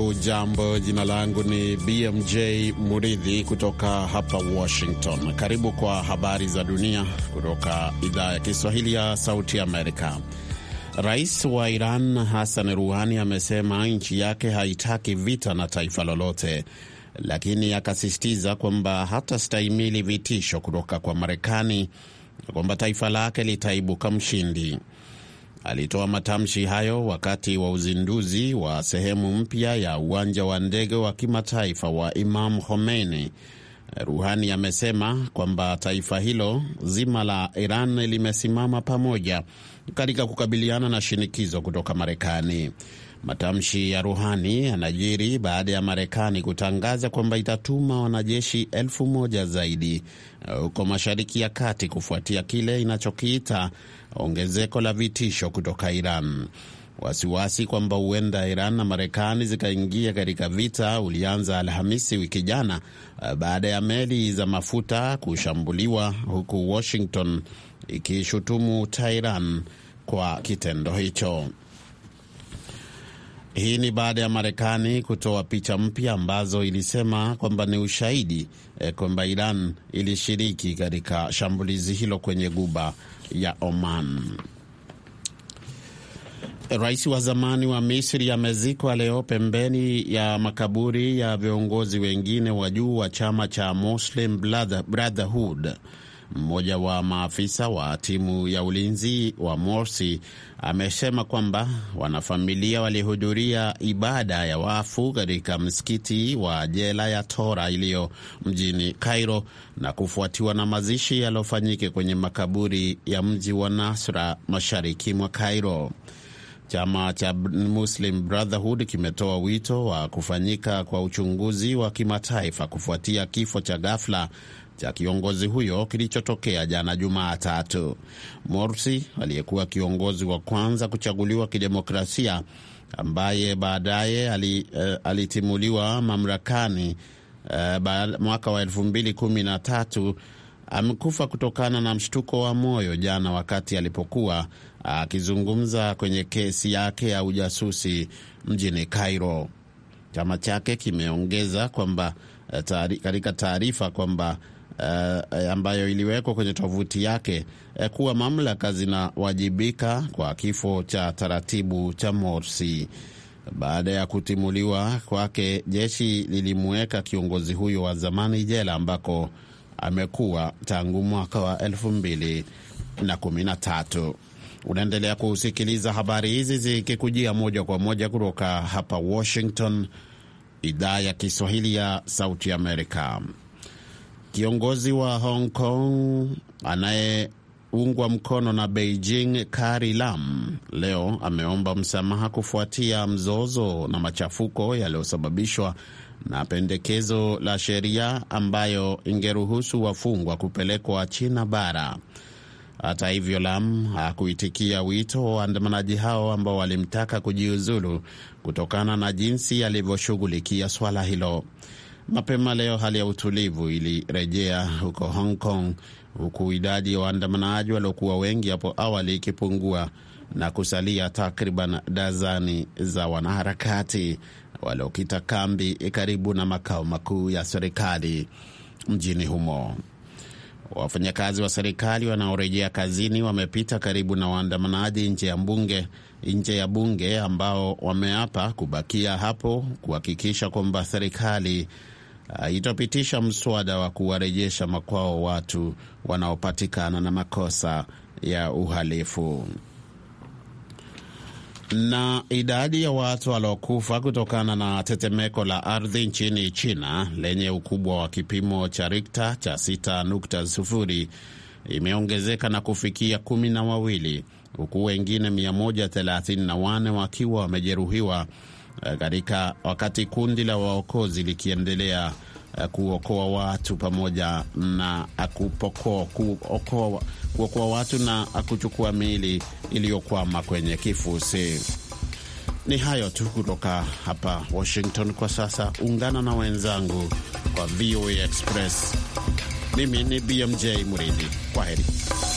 Hujambo, jina langu ni BMJ Muridhi kutoka hapa Washington. Karibu kwa habari za dunia kutoka idhaa ya Kiswahili ya Sauti Amerika. Rais wa Iran Hassan Rouhani amesema nchi yake haitaki vita na taifa lolote, lakini akasisitiza kwamba hatastahimili vitisho kutoka kwa Marekani na kwamba taifa lake litaibuka mshindi. Alitoa matamshi hayo wakati wa uzinduzi wa sehemu mpya ya uwanja wa ndege wa kimataifa wa Imam Khomeini. Rouhani amesema kwamba taifa hilo zima la Iran limesimama pamoja katika kukabiliana na shinikizo kutoka Marekani. Matamshi ya Rouhani yanajiri baada ya Marekani kutangaza kwamba itatuma wanajeshi 1,000 zaidi huko Mashariki ya Kati kufuatia kile inachokiita ongezeko la vitisho kutoka Iran. Wasiwasi kwamba huenda Iran na Marekani zikaingia katika vita ulianza Alhamisi wiki jana baada ya meli za mafuta kushambuliwa, huku Washington ikishutumu Tehran kwa kitendo hicho. Hii ni baada ya Marekani kutoa picha mpya ambazo ilisema kwamba ni ushahidi kwamba Iran ilishiriki katika shambulizi hilo kwenye Ghuba ya Oman. Rais wa zamani wa Misri amezikwa leo pembeni ya makaburi ya viongozi wengine wa juu wa chama cha Muslim Brotherhood. Mmoja wa maafisa wa timu ya ulinzi wa Morsi amesema kwamba wanafamilia walihudhuria ibada ya wafu katika msikiti wa jela ya Tora iliyo mjini Cairo na kufuatiwa na mazishi yaliyofanyika kwenye makaburi ya mji wa Nasra mashariki mwa Cairo. Chama cha Muslim Brotherhood kimetoa wito wa kufanyika kwa uchunguzi wa kimataifa kufuatia kifo cha ghafla cha kiongozi huyo kilichotokea jana Jumatatu. Morsi aliyekuwa kiongozi wa kwanza kuchaguliwa kidemokrasia, ambaye baadaye alitimuliwa mamlakani mwaka wa 2013, amekufa kutokana na mshtuko wa moyo jana wakati alipokuwa akizungumza kwenye kesi yake ya ujasusi mjini Cairo. Chama chake kimeongeza kwamba katika taarifa kwamba ambayo iliwekwa kwenye tovuti yake kuwa mamlaka zinawajibika kwa kifo cha taratibu cha Morsi. Baada ya kutimuliwa kwake, jeshi lilimweka kiongozi huyo wa zamani jela ambako amekuwa tangu mwaka wa 2013. Unaendelea kusikiliza habari hizi zikikujia moja kwa moja kutoka hapa Washington, idhaa ya Kiswahili ya Sauti Amerika. Kiongozi wa Hong Kong anayeungwa mkono na Beijing, Carrie Lam, leo ameomba msamaha kufuatia mzozo na machafuko yaliyosababishwa na pendekezo la sheria ambayo ingeruhusu wafungwa kupelekwa China bara. Hata hivyo, Lam hakuitikia wito wa waandamanaji hao ambao walimtaka kujiuzulu kutokana na jinsi alivyoshughulikia swala hilo. Mapema leo hali ya utulivu ilirejea huko Hong Kong, huku idadi ya waandamanaji waliokuwa wengi hapo awali ikipungua na kusalia takriban dazani za wanaharakati waliokita kambi karibu na makao makuu ya serikali mjini humo. Wafanyakazi wa serikali wanaorejea kazini wamepita karibu na waandamanaji nje ya bunge ambao wameapa kubakia hapo kuhakikisha kwamba serikali itapitisha mswada wa kuwarejesha makwao watu wanaopatikana na makosa ya uhalifu. Na idadi ya watu waliokufa kutokana na tetemeko la ardhi nchini China lenye ukubwa wa kipimo cha Richter cha 6.0 imeongezeka na kufikia 12, huku wengine 134 wakiwa wamejeruhiwa katika wakati kundi la waokozi likiendelea kuokoa watu pamoja na kuokoa watu na kuchukua miili iliyokwama kwenye kifusi. Ni hayo tu kutoka hapa Washington kwa sasa. Ungana na wenzangu kwa VOA Express. Mimi ni BMJ Muridhi. Kwaheri.